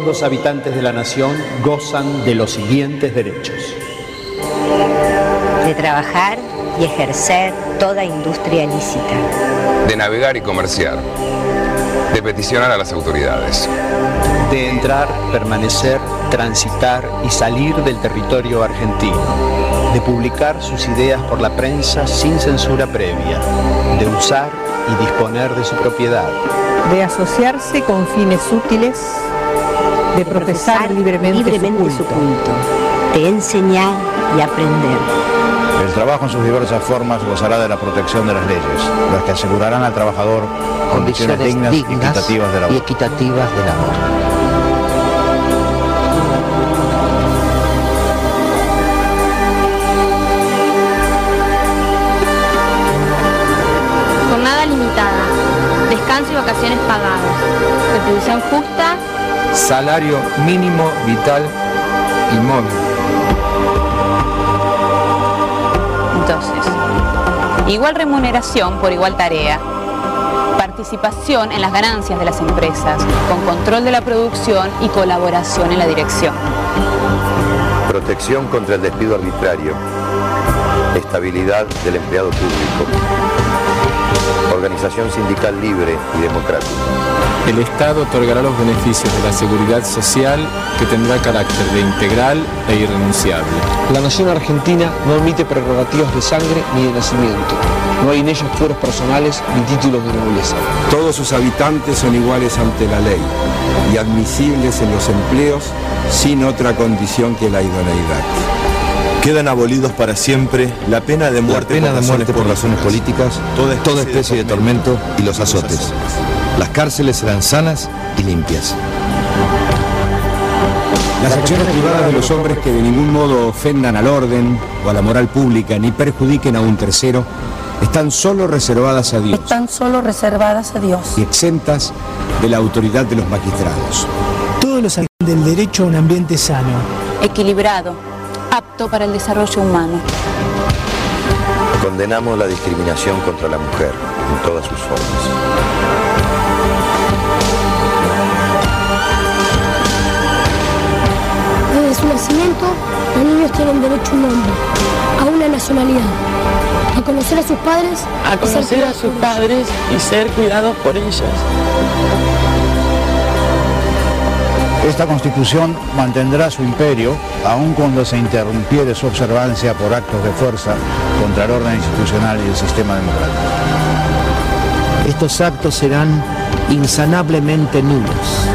los habitantes de la nación gozan de los siguientes derechos: de trabajar y ejercer toda industria lícita, de navegar y comerciar, de peticionar a las autoridades, de entrar, permanecer, transitar y salir del territorio argentino, de publicar sus ideas por la prensa sin censura previa, de usar y disponer de su propiedad, de asociarse con fines útiles, de profesar libremente su culto, de enseñar y aprender. El trabajo en sus diversas formas gozará de la protección de las leyes, las que asegurarán al trabajador condiciones dignas y equitativas de labor. Jornada limitada, descanso y vacaciones pagadas, retribución justa, salario mínimo, vital y móvil. Entonces, igual remuneración por igual tarea, participación en las ganancias de las empresas, con control de la producción y colaboración en la dirección. Protección contra el despido arbitrario, estabilidad del empleado público, organización sindical libre y democrática. El Estado otorgará los beneficios de la seguridad social que tendrá carácter de integral e irrenunciable. La nación argentina no admite prerrogativas de sangre ni de nacimiento. No hay en ellas fueros personales ni títulos de nobleza. Todos sus habitantes son iguales ante la ley y admisibles en los empleos sin otra condición que la idoneidad. Quedan abolidos para siempre la pena de muerte por razones políticas, toda especie de tormento y los azotes. Las cárceles serán sanas y limpias. Las acciones privadas de los hombres que de ningún modo ofendan al orden o a la moral pública ni perjudiquen a un tercero están solo reservadas a Dios. Y exentas de la autoridad de los magistrados. Todos los del derecho a un ambiente sano, Equilibrado, apto para el desarrollo humano. Condenamos la discriminación contra la mujer en todas sus formas. Desde su nacimiento, los niños tienen derecho a un nombre, a una nacionalidad, a conocer a sus padres, y ser cuidados por ellos. Esta Constitución mantendrá su imperio, aun cuando se interrumpiere su observancia por actos de fuerza contra el orden institucional y el sistema democrático. Estos actos serán insanablemente nulos.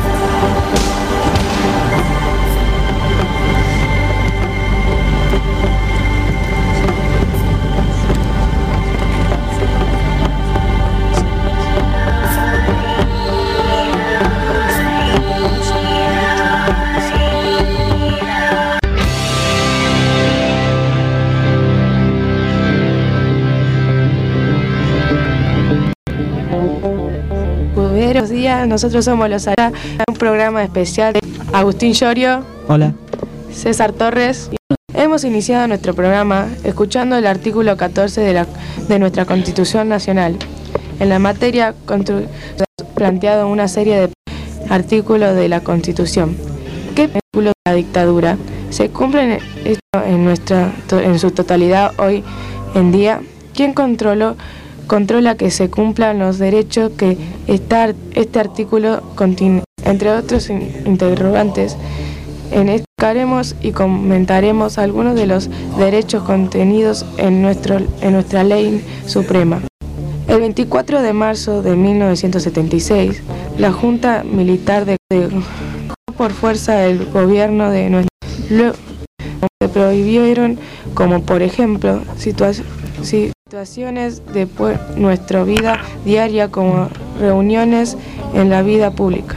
Buenos días, nosotros somos Los Ará, un programa especial de Agustín Llorio. Hola. César Torres. Hemos iniciado nuestro programa escuchando el artículo 14 de nuestra Constitución Nacional. En la materia planteado una serie de artículos de la Constitución. ¿Qué artículos de la dictadura se cumplen en su totalidad hoy en día? ¿Quién controla que se cumplan los derechos que este artículo contiene? Entre otros interrogantes, explicaremos y comentaremos algunos de los derechos contenidos en nuestra ley suprema. El 24 de marzo de 1976, la Junta Militar declaró por fuerza el gobierno de nuestro se prohibieron, como por ejemplo, situaciones de nuestra vida diaria como reuniones en la vía pública.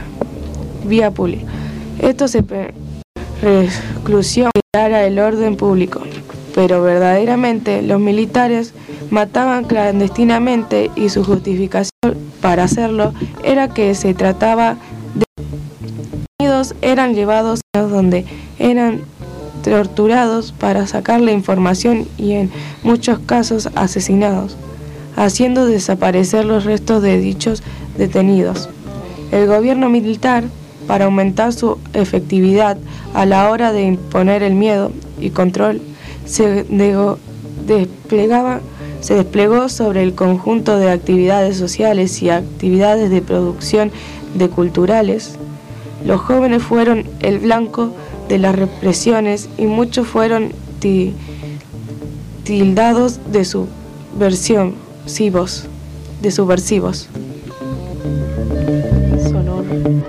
Esto se reclusión para el orden público, pero verdaderamente los militares mataban clandestinamente y su justificación para hacerlo era que se trataba de detenidos, eran llevados a donde eran torturados para sacar la información y en muchos casos asesinados, haciendo desaparecer los restos de dichos detenidos. El gobierno militar para aumentar su efectividad a la hora de imponer el miedo y control, se desplegó sobre el conjunto de actividades sociales y actividades de producción de culturales. Los jóvenes fueron el blanco de las represiones y muchos fueron tildados de subversivos. Sonoro.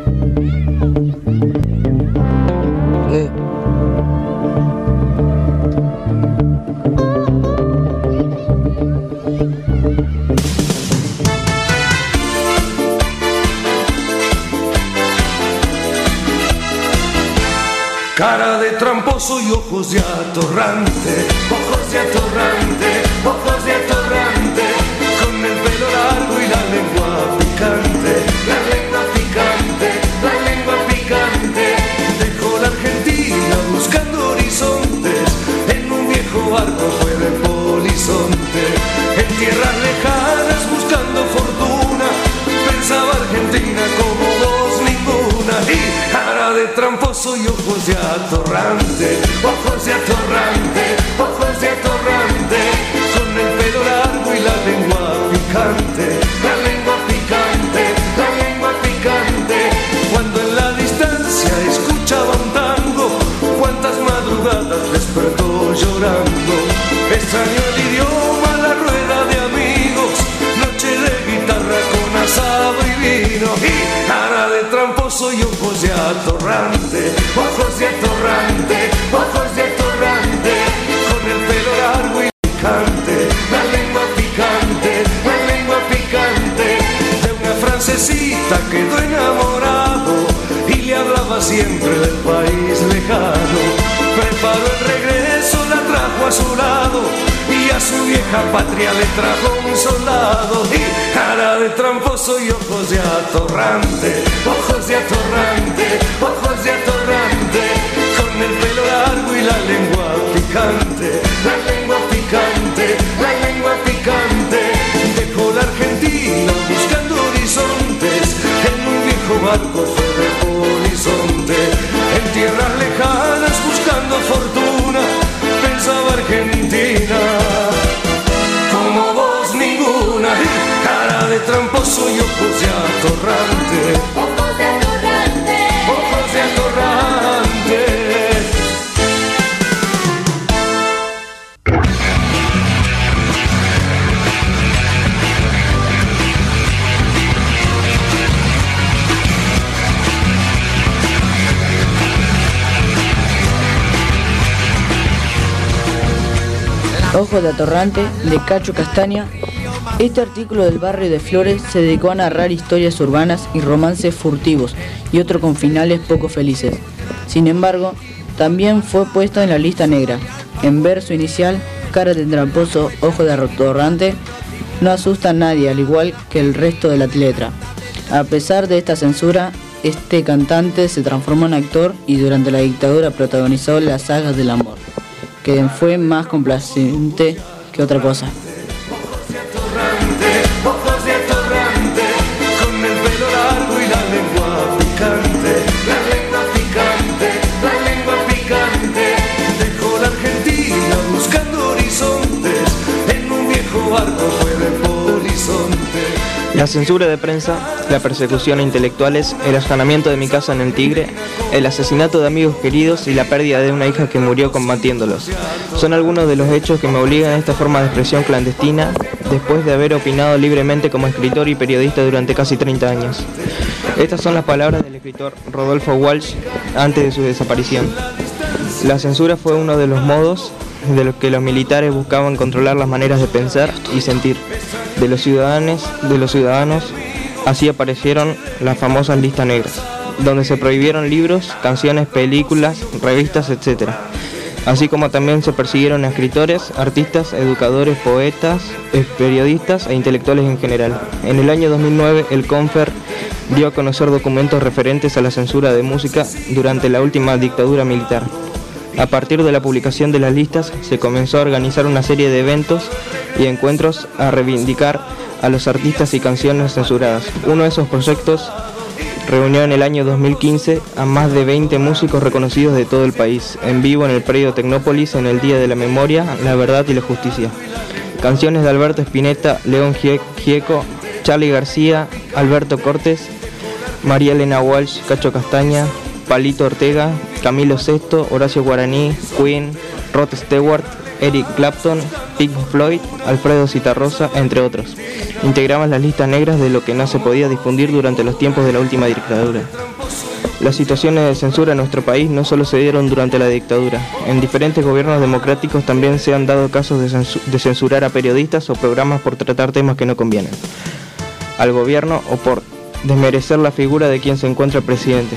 Cara de tramposo y ojos de atorrante, ojos de atorrante, ojos de atorrante, con el pelo largo y la lengua picante, la lengua picante, la lengua picante. Dejó la Argentina buscando horizontes, en un viejo barco fue de polizonte, en tierras lejanas buscando fortuna, pensaba Argentina como dos ninguna. Y cara de tramposo y ojos de atorrante, ojos de atorrante, ojos de atorrante, con el pelo largo y la lengua picante, la lengua picante, la lengua picante. Cuando en la distancia escuchaba un tango, cuántas madrugadas despertó llorando. Extrañó el idioma, la rueda de amigos, noche de guitarra con asado y vino. Y cara de tramposo y ojos de atorrante, ojos de atorrante, ojos de atorrante, con el pelo largo y picante, la lengua picante, la lengua picante. De una francesita quedó enamorado y le hablaba siempre del país lejano. Preparó el regreso, la trajo a su lado y a su vieja patria le trajo un soldado. Y cara de tramposo y ojos de atorrante, ojos de atorrante, ojos de atorrante, con el pelo largo y la lengua picante, la lengua picante, la lengua picante. Dejó la Argentina buscando horizontes, en un viejo barco fue de polizonte, en tierras lejanas buscando fortuna, pensaba Argentina como vos ninguna. Cara de tramposo y ojos de atorrante, ojos de atorrante, ojos de atorrante. Ojos de atorrante, de Cacho Castaña. Este artículo del barrio de Flores se dedicó a narrar historias urbanas y romances furtivos y otros con finales poco felices. Sin embargo, también fue puesto en la lista negra. En verso inicial, cara de tramposo, ojo de atorrante, no asusta a nadie, al igual que el resto de la letra. A pesar de esta censura, este cantante se transformó en actor y durante la dictadura protagonizó las sagas del amor, que fue más complaciente que otra cosa. Ojos de atorrante, con el pelo largo y la lengua picante, la lengua picante, la lengua picante. Dejó la Argentina buscando horizontes, en un viejo barco fue de polizonte. La censura de prensa, la persecución a intelectuales, el allanamiento de mi casa en el Tigre, el asesinato de amigos queridos y la pérdida de una hija que murió combatiéndolos. Son algunos de los hechos que me obligan a esta forma de expresión clandestina, después de haber opinado libremente como escritor y periodista durante casi 30 años. Estas son las palabras del escritor Rodolfo Walsh antes de su desaparición. La censura fue uno de los modos de los que los militares buscaban controlar las maneras de pensar y sentir de los ciudadanos. Así aparecieron las famosas listas negras, donde se prohibieron libros, canciones, películas, revistas, etc. Así como también se persiguieron a escritores, artistas, educadores, poetas, periodistas e intelectuales en general. En el año 2009, el CONFER dio a conocer documentos referentes a la censura de música durante la última dictadura militar. A partir de la publicación de las listas, se comenzó a organizar una serie de eventos y encuentros a reivindicar a los artistas y canciones censuradas. Uno de esos proyectos reunió en el año 2015 a más de 20 músicos reconocidos de todo el país, en vivo en el predio Tecnópolis en el Día de la Memoria, la Verdad y la Justicia. Canciones de Alberto Spinetta, León Gieco, Charly García, Alberto Cortés, María Elena Walsh, Cacho Castaña, Palito Ortega, Camilo Sesto, Horacio Guaraní, Queen, Rod Stewart, Eric Clapton, Pink Floyd, Alfredo Zitarrosa, entre otros. Integraban las listas negras de lo que no se podía difundir durante los tiempos de la última dictadura. Las situaciones de censura en nuestro país no solo se dieron durante la dictadura. En diferentes gobiernos democráticos también se han dado casos de censurar a periodistas o programas por tratar temas que no convienen al gobierno o por desmerecer la figura de quien se encuentra presidente.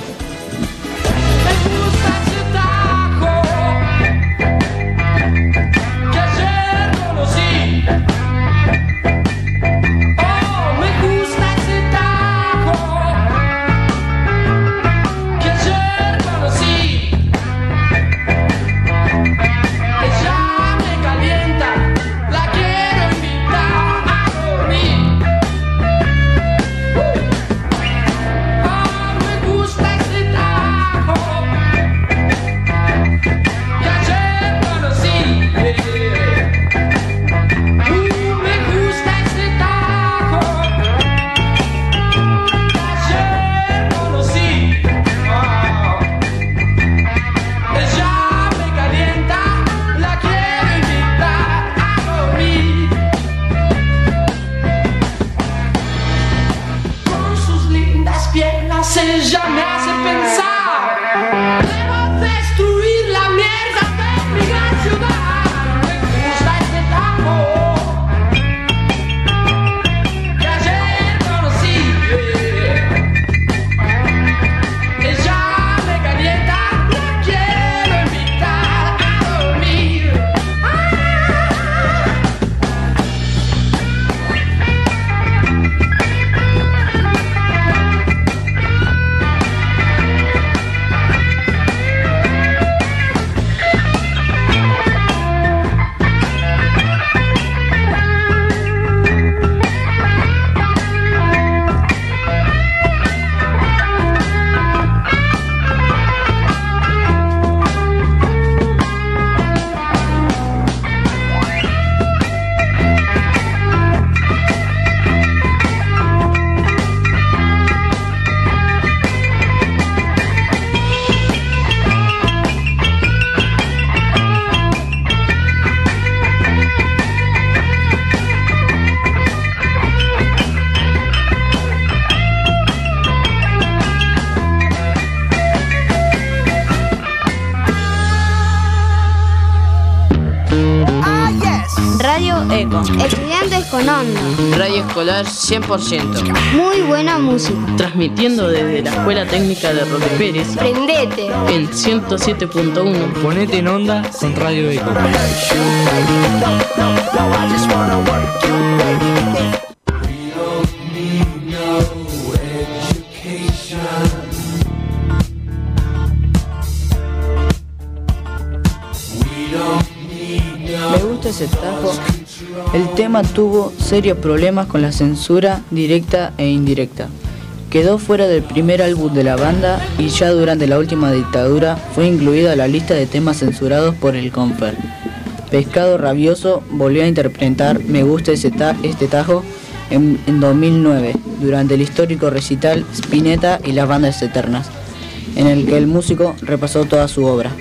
Ella me hace pensar, debo destruir la mierda de mi gran ciudad. Me gusta este tajo que ayer conocí. Ella me calienta, la quiero invitar a dormir. Estudiantes con onda. Radio escolar 100%. Muy buena música. Transmitiendo desde la Escuela Técnica de Roque Pérez. Prendete. En 107.1. Ponete en onda con Radio Eco. Me gusta ese tajo. El tema tuvo serios problemas con la censura directa e indirecta. Quedó fuera del primer álbum de la banda y ya durante la última dictadura fue incluido a la lista de temas censurados por el Confer. Pescado Rabioso volvió a interpretar Me gusta este tajo en 2009, durante el histórico recital Spinetta y las bandas eternas, en el que el músico repasó toda su obra.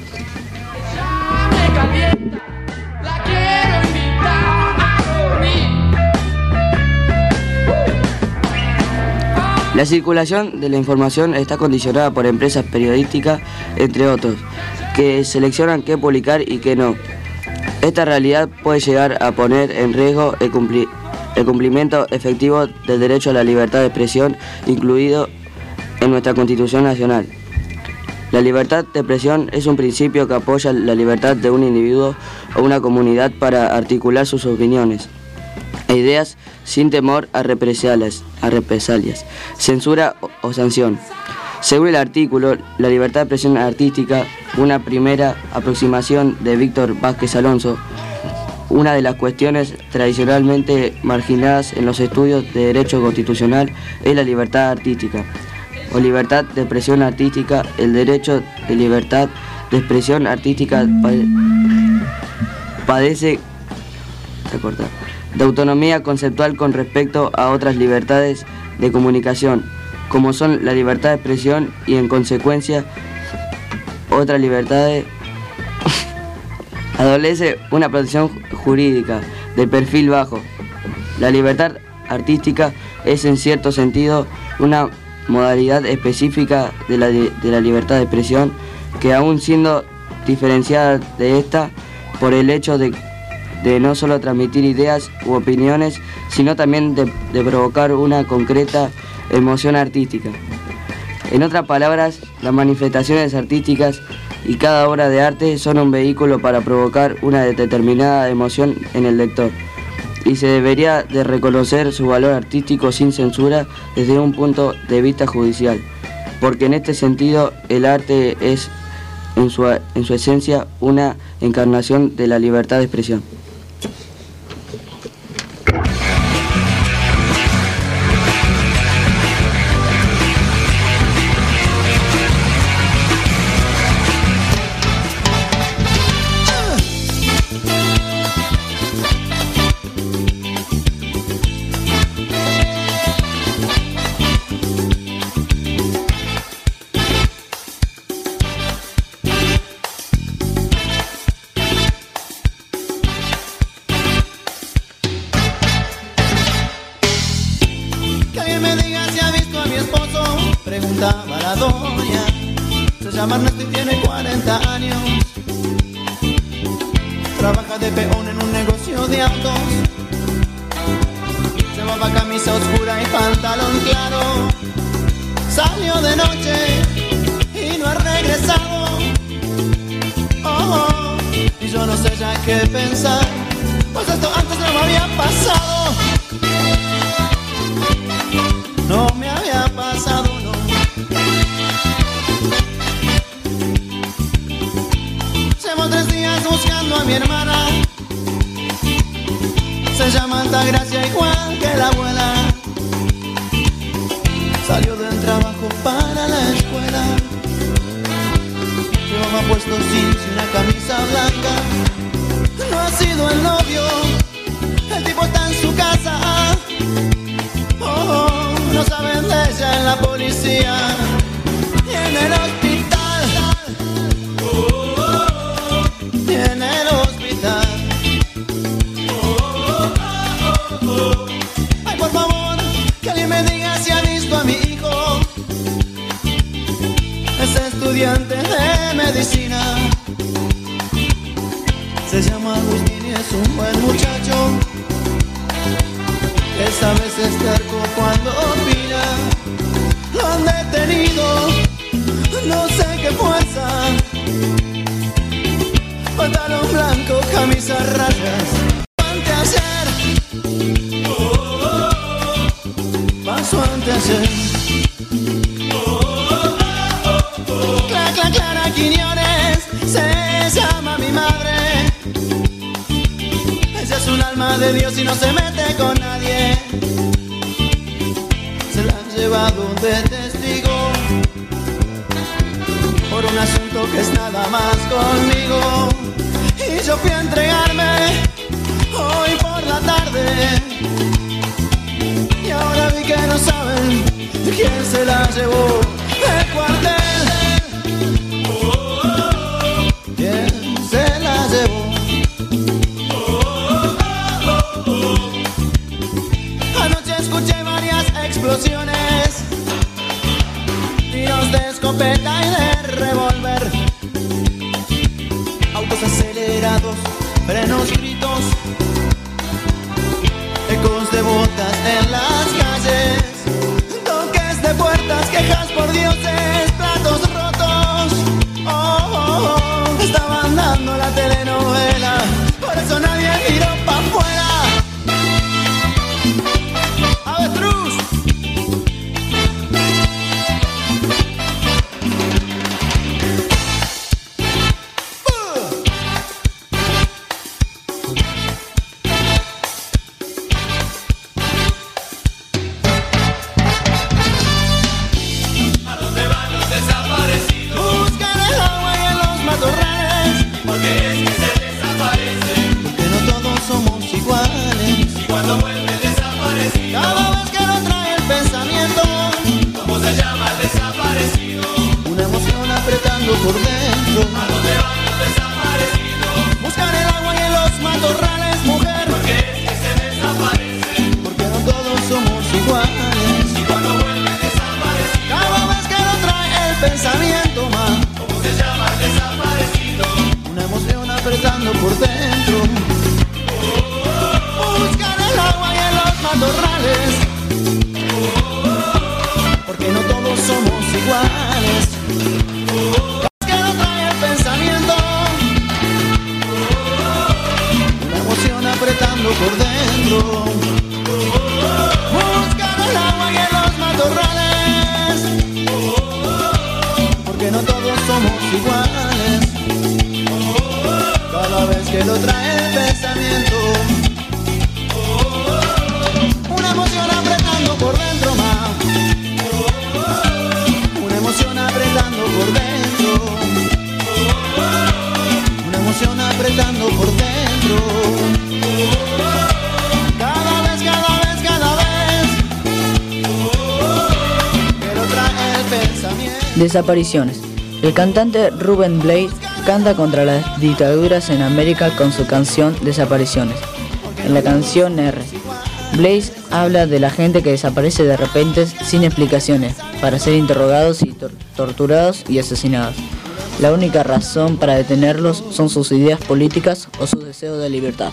La circulación de la información está condicionada por empresas periodísticas, entre otros, que seleccionan qué publicar y qué no. Esta realidad puede llegar a poner en riesgo el cumplimiento efectivo del derecho a la libertad de expresión, incluido en nuestra Constitución Nacional. La libertad de expresión es un principio que apoya la libertad de un individuo o una comunidad para articular sus opiniones e ideas sin temor a represalias, censura o sanción. Según el artículo La libertad de expresión artística, una primera aproximación de Víctor Vázquez Alonso, una de las cuestiones tradicionalmente marginadas en los estudios de derecho constitucional es la libertad artística. o libertad de expresión artística. El derecho de libertad de expresión artística padece de autonomía conceptual con respecto a otras libertades de comunicación, como son la libertad de expresión y en consecuencia otras libertades. Adolece una protección jurídica de perfil bajo. La libertad artística es en cierto sentido una modalidad específica de la libertad de expresión que, aún siendo diferenciada de esta por el hecho de no solo transmitir ideas u opiniones, sino también de provocar una concreta emoción artística. En otras palabras, las manifestaciones artísticas y cada obra de arte son un vehículo para provocar una determinada emoción en el lector, y se debería de reconocer su valor artístico sin censura desde un punto de vista judicial, porque en este sentido el arte es en su esencia una encarnación de la libertad de expresión. Preguntaba la doña, se llama Ernesto y tiene 40 años. Trabaja de peón en un negocio de autos. Llevaba camisa oscura y pantalón claro. Salió de noche y no ha regresado. Oh, y yo no sé ya qué pensar, pues esto antes no me había pasado. No me había pasado, no. Llevo 3 días buscando a mi hermana. Se llama Altagracia, igual que la abuela. Salió del trabajo para la escuela. Llevaba puesto jeans y una camisa blanca. No ha sido el novio, el tipo está en su casa. Oh, no saben de ella en la policía y en el hospital. Y en el hospital. Ay, por favor, que alguien me diga si ha visto a mi hijo. Es estudiante de medicina. Se llama Agustín y es un buen muchacho. Esta vez es terco cuando opina. Lo han detenido, no sé qué fuerza. Pantalón blanco, camisa a rayas. Anteayer, pasó anteayer. Clara Quiñones, se llama mi madre. Ella es un alma de Dios y no se mete con nadie. Se la han llevado de testigo por un asunto que es nada más conmigo. Y yo fui a entregarme hoy por la tarde. Y ahora vi que no saben quién se la llevó del cuartel. ¿Quién se la llevó? Anoche escuché varias explosiones, tiros de escopeta y de revólver, autos acelerados, frenos, gritos, ecos de botas en las calles, toques de puertas, quejas por dioses, platos rotos. Oh, estaban dando la telenovela, por eso nadie miró pa' afuera. ¡Avestruz! por dentro. ¿A dónde van los desaparecidos? Buscar el agua y en los matorrales, mujer. ¿Por qué es que se desaparecen? Porque no todos somos iguales. Y cuando vuelven desaparecidos, cada vez que lo trae el pensamiento más. ¿Cómo se llama el desaparecido? Una emoción apretando por dentro. Buscar el agua y en los matorrales. Porque no todos somos iguales. Que no trae el pensamiento. Una emoción apretando por dentro. Buscar el agua y en los matorrales. Porque no todos somos iguales. Cada vez que lo trae el pensamiento. Una emoción apretando por dentro más. Una emoción apretando por dentro. Una emoción apretando por dentro. Cada vez que lo trae el pensamiento. Desapariciones. El cantante Rubén Blades canta contra las dictaduras en América con su canción Desapariciones. En la canción R, Blades habla de la gente que desaparece de repente sin explicaciones, para ser interrogados y torturados y asesinados. La única razón para detenerlos son sus ideas políticas o sus deseos de libertad.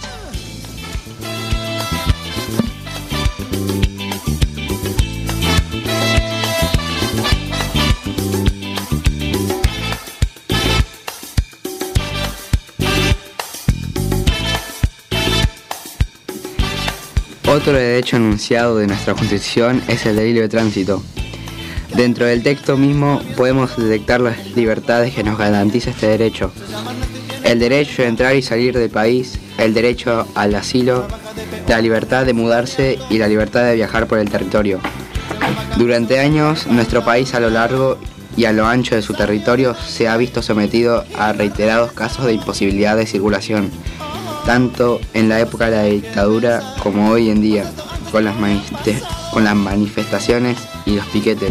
Otro derecho enunciado de nuestra Constitución es el de libre tránsito. Dentro del texto mismo podemos detectar las libertades que nos garantiza este derecho. El derecho de entrar y salir del país, el derecho al asilo, la libertad de mudarse y la libertad de viajar por el territorio. Durante años, nuestro país a lo largo y a lo ancho de su territorio se ha visto sometido a reiterados casos de imposibilidad de circulación, tanto en la época de la dictadura como hoy en día, con las manifestaciones y los piquetes.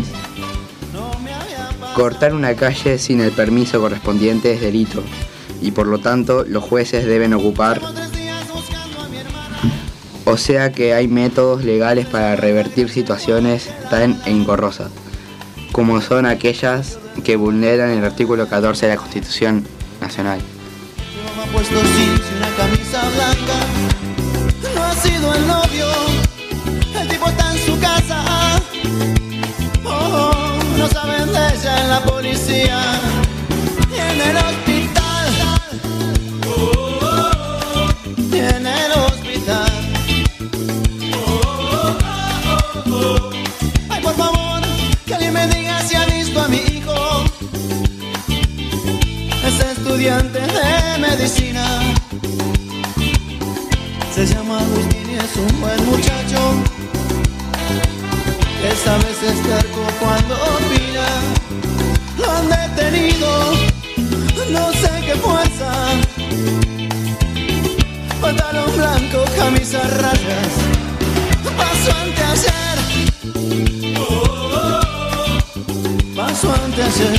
Cortar una calle sin el permiso correspondiente es delito, y por lo tanto los jueces deben ocupar. O sea que hay métodos legales para revertir situaciones tan engorrosas, como son aquellas que vulneran el artículo 14 de la Constitución Nacional. Ha puesto jeans y una camisa blanca. No ha sido el novio. El tipo está en su casa. Oh, no saben de ella en la policía y en el hospital. Y en el hospital. Ay, por favor, que alguien me diga si ha visto a mi hijo. Es estudiante de medicina. Se llama Agustín y es un buen muchacho. Esa vez es terco cuando opina. Lo han detenido, no sé qué fuerza. Pantalón blanco, camisa a rayas. Pasó anteayer. Pasó anteayer.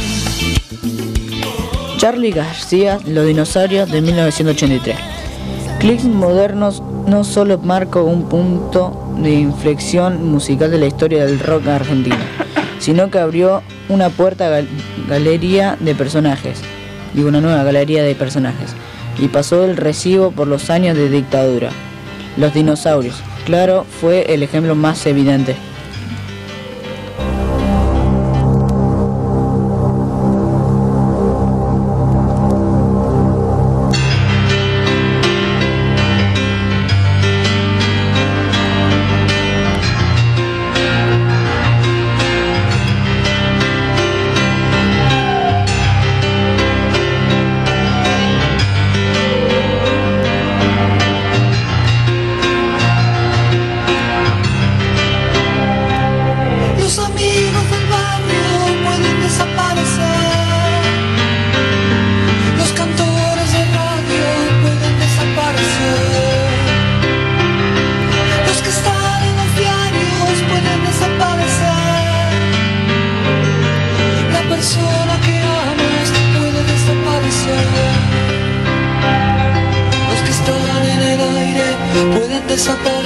Charly García, Los dinosaurios, de 1983. Clics modernos no solo marcó un punto de inflexión musical de la historia del rock argentino, sino que abrió una galería de personajes, una nueva galería de personajes, y pasó el recibo por los años de dictadura. Los dinosaurios, claro, fue el ejemplo más evidente. persona que amas puede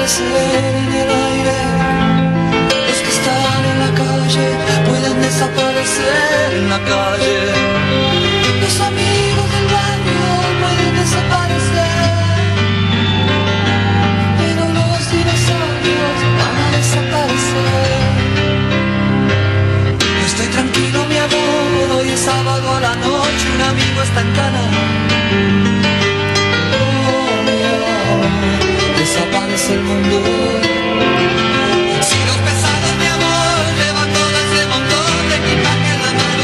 desaparecer en el aire. Los que están en la calle pueden desaparecer en la calle. Los amigos del barrio pueden desaparecer, pero los dinosaurios van a desaparecer. Estoy tranquilo, mi amor, hoy es sábado a la noche, un amigo está en cana. Desaparece el mundo. Si los pesados, mi amor, llevan todo ese montón de equipaje en la mano.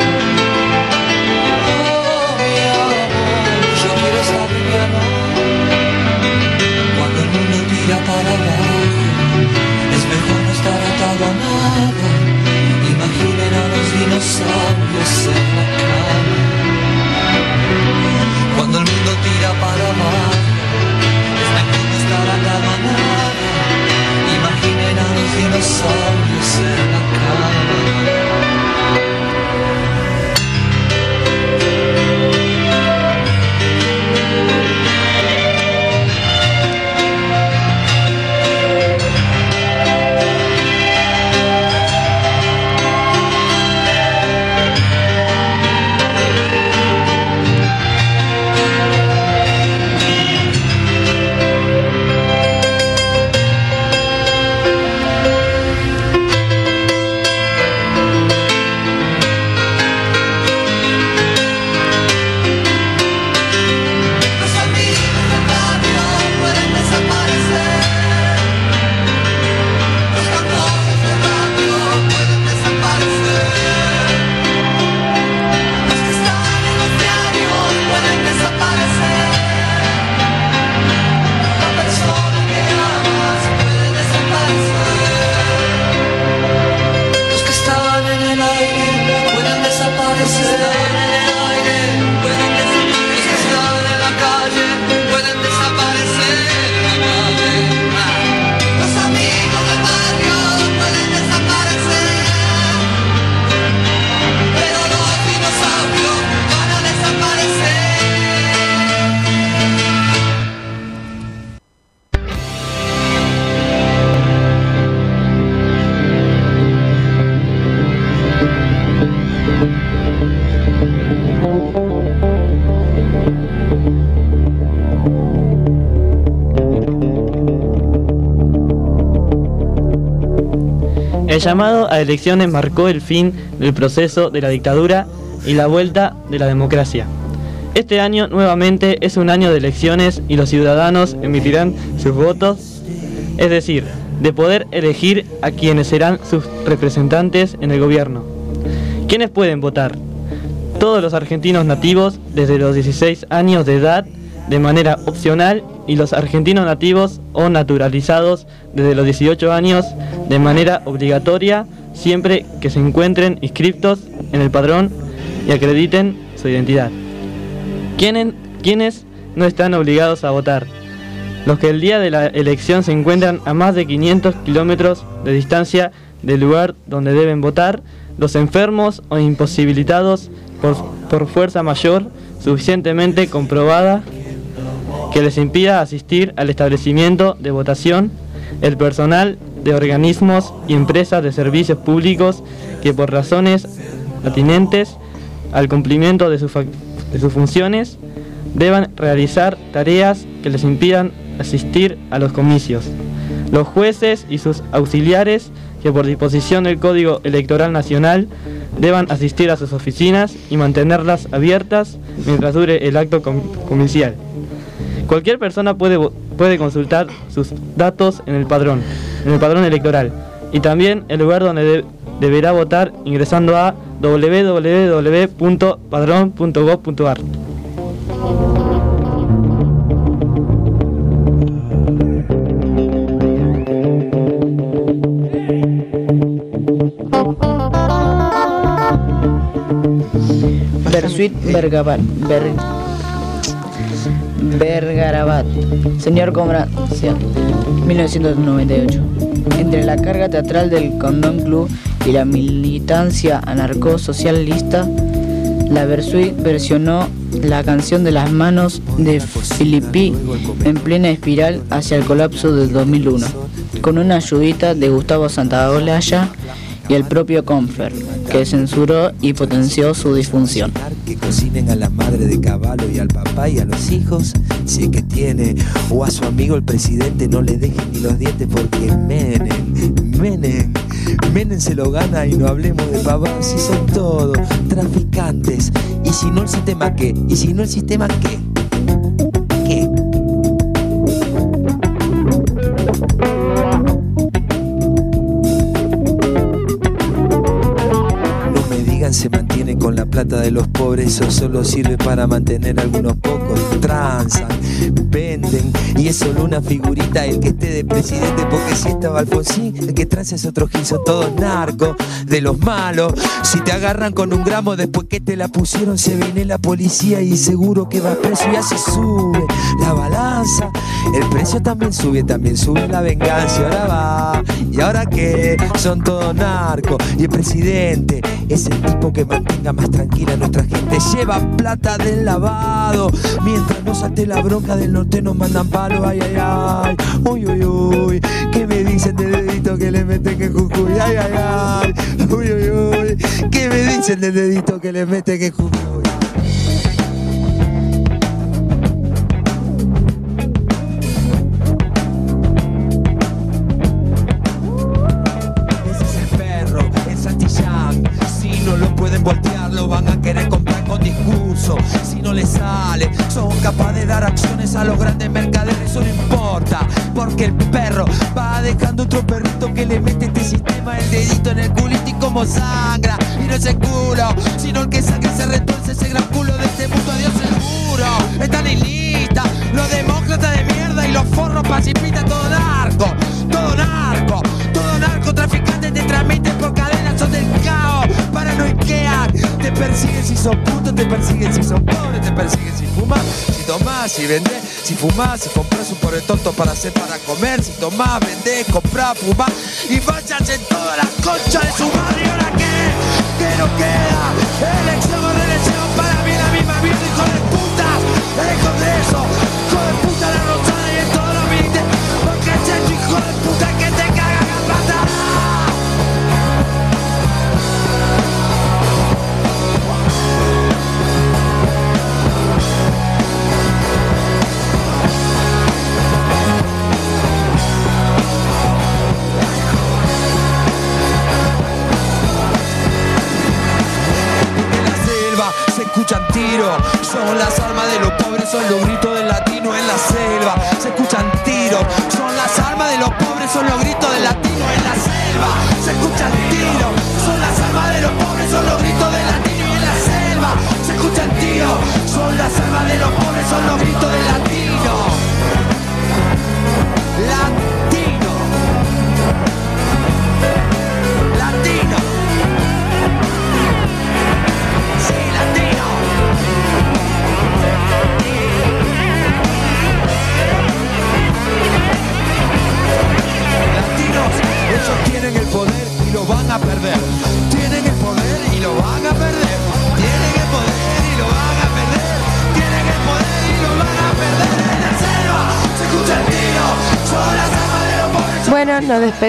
Oh, mi amor, yo quiero estar liviano. Cuando el mundo tira para abajo, es mejor no estar atado a nada. Imaginen a los dinosaurios en la cama. Cuando el mundo tira para abajo, atado a nada. Imaginen a los dinosaurios en la cama. El llamado a elecciones marcó el fin del proceso de la dictadura y la vuelta de la democracia. Este año nuevamente es un año de elecciones y los ciudadanos emitirán sus votos, es decir, de poder elegir a quienes serán sus representantes en el gobierno. ¿Quiénes pueden votar? Todos los argentinos nativos desde los 16 años de edad de manera opcional y los argentinos nativos o naturalizados desde los 18 años de manera obligatoria, siempre que se encuentren inscriptos en el padrón y acrediten su identidad. ¿Quiénes no están obligados a votar? Los que el día de la elección se encuentran a más de 500 kilómetros de distancia del lugar donde deben votar, los enfermos o imposibilitados por fuerza mayor suficientemente comprobada que les impida asistir al establecimiento de votación, el personal de organismos y empresas de servicios públicos que por razones atinentes al cumplimiento de sus funciones deban realizar tareas que les impidan asistir a los comicios, los jueces y sus auxiliares que por disposición del Código Electoral Nacional deban asistir a sus oficinas y mantenerlas abiertas mientras dure el acto comicial. Cualquier persona puede consultar sus datos en el padrón electoral y también el lugar donde deberá votar ingresando a www.padron.gov.ar. Bersuit Vergarabat, señor Comercio, 1998. Entre la carga teatral del Condón Club y la militancia anarcosocialista, la Bersuit versionó la canción de las manos de Filippi en plena espiral hacia el colapso del 2001, con una ayudita de Gustavo Santaolalla y el propio Confer, que censuró y potenció su disfunción. Que cocinen a la madre de Caballo y al papá y a los hijos, si es que tiene, o a su amigo el presidente, no le dejen ni los dientes porque Menem se lo gana. Y no hablemos de pavados, si son todos traficantes. Y si no el sistema, ¿qué? Y si no el sistema, ¿qué? ¿Qué? Se mantiene con la plata de los pobres, eso solo sirve para mantener a algunos pocos. Transan, venden, y es solo una figurita el que esté de presidente, porque si estaba Alfonsín, el que transa es otro gil, son todos narcos, de los malos. Si te agarran con un gramo después que te la pusieron, se viene la policía y seguro que vas preso. Y así sube la balanza, el precio también sube la venganza. Y ahora va, y ahora qué, son todos narcos. Y el presidente es el tipo que mantenga más tranquila a nuestra gente. Lleva plata del lavado, mientras no salte la bronca del norte nos mandan palo. Ay, ay, ay, uy, uy, uy. ¿Qué me dicen del dedito que le meten en Jujuy? Ay, ay, ay, uy, uy, uy. ¿Qué me dicen del dedito que le meten en Jujuy? Van a querer comprar con discurso. Si no les sale, son capaces de dar acciones a los grandes mercaderes. Eso no importa, porque el perro va dejando otro perrito que le mete este sistema el dedito en el culito. Y como sangra, y no es el culo, sino el que sangra se retuerce ese gran culo de este mundo. Adiós seguro, están en lista los demócratas de mierda y los forros pacifistas. Todo narco, todo narco, todo narcotraficante. Te transmiten por cadenas, son del caos, paranoiquean. Te persiguen si sos puto, te persiguen si sos pobre, te persiguen si fumas, si tomás, si vendés, si fumás, si compras un pobre tonto para hacer para comer, si tomás, vendés, comprás, fumás y váyanse en todas las conchas de su madre. ¿Y ahora qué? ¿Qué nos queda? Elección o reelección, para mí la misma mierda, hijo de puta. El Congreso, hijo de puta, la Rosada y en todos los militares, porque ese hijo de puta que te caga la pata. Se escuchan tiros, son las almas de los pobres, son los gritos del latino en la selva. Se escuchan tiros, son las almas de los pobres, son los gritos del latino en la selva. Se escuchan tiros, son las almas de los pobres, son los gritos del latino en la selva. Se escuchan tiros, son las almas de los pobres, son los gritos del latino. Latino. Latino. Ellos tienen el poder y lo van a perder. Tienen el poder y lo van a perder. Tienen el poder y lo van a perder. Tienen el poder y lo van a perder. En la selva se escucha el tiro. Son las armas de los pobres. Bueno,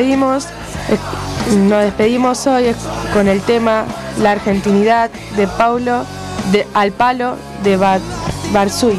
nos despedimos hoy con el tema La Argentinidad de Paulo al Palo de Barzui.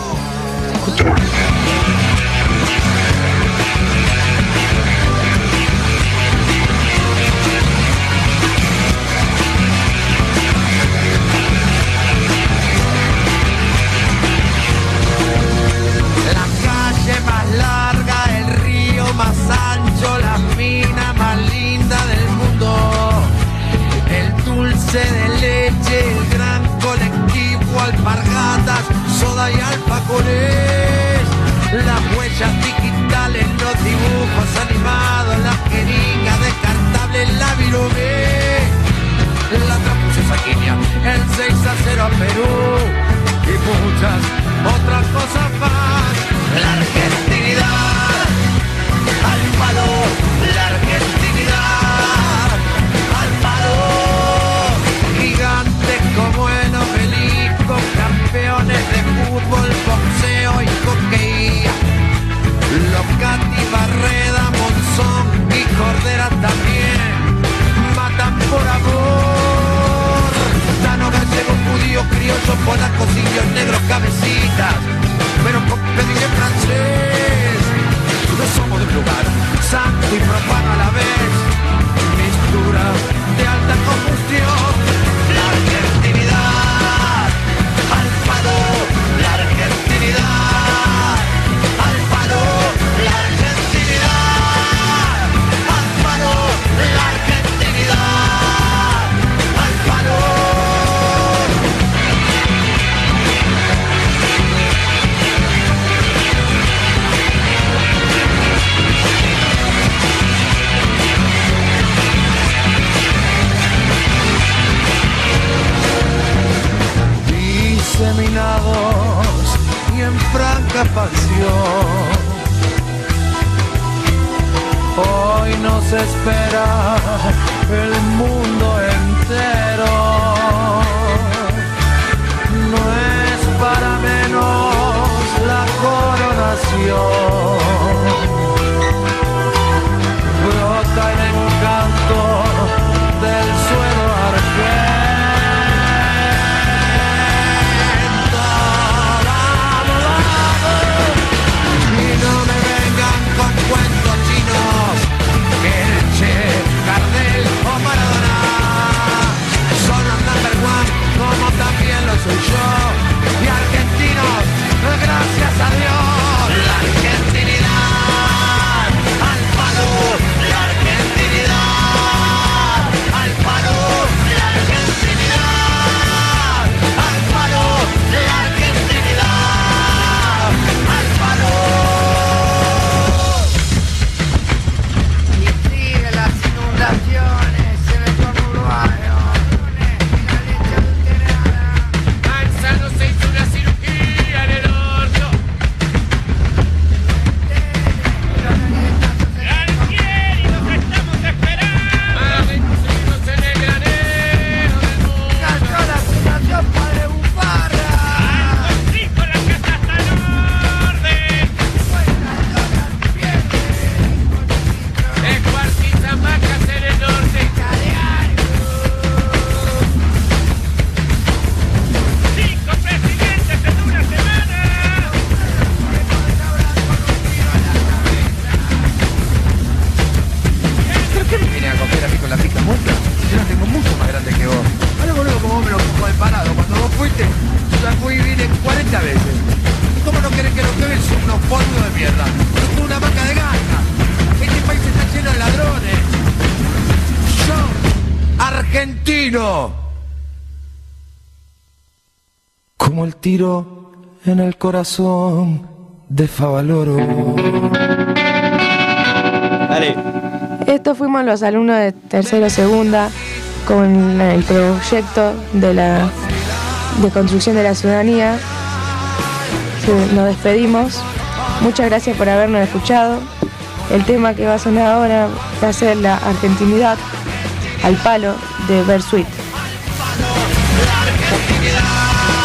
De leche, el gran colectivo, alpargatas, soda y alfajores, las huellas digitales, los dibujos animados, las jeringas descartables, la virome, la trampucia sanguínea, el 6-0 a Perú y muchas otras cosas más. La argentinidad al palo, la argentinidad al palo. Gigantes como el obelisco, campeones blancos, indios, negros, cabecitas, pero con pedigrí francés. No somos de un lugar santo y profano a la vez, mistura de alta combustión. La argentinidad al palo, la argentinidad al palo, la argentinidad al palo, la argentinidad al palo. Diseminados y en franca pasión, hoy nos espera el mundo entero. No es para menos la coronación, brota el encanto del suelo argentino. Gardel o Maradona son los number one, como también lo soy yo. Y argentinos, gracias a Dios. La argentinidad al palo, la argentinidad al palo, la argentinidad al palo, la argentinidad al palo. Inundaciones en el conurbano. Manzano se hizo una cirugía en el orto. Galtieri, lo que estamos esperando. Seguimos en el granero del mundo. Cayó la situación, padre Bufarra. Algo fijo, la casa está en orden. Descuartiza macas en el norte. Cinco presidentes en una semana. ¿Pero qué me viene a coger a mí con la pica muerta? Yo la tengo mucho más grande que vos. Ahora boludo, como vos me lo cojo de parado. Cuando vos fuiste, yo ya fui y vine 40 veces. ¿Y cómo no querés que lo queden? Son unos polvos de mierda. Yo soy una vaca de ganja. Este país está lleno de ladrones. Yo, argentino, como el tiro en el corazón de Favaloro. Dale. Estos fuimos los alumnos de tercero segunda con el proyecto de construcción de la ciudadanía. Nos despedimos. Muchas gracias por habernos escuchado. El tema que va a sonar ahora va a ser la argentinidad al palo de Bersuit. La argentinidad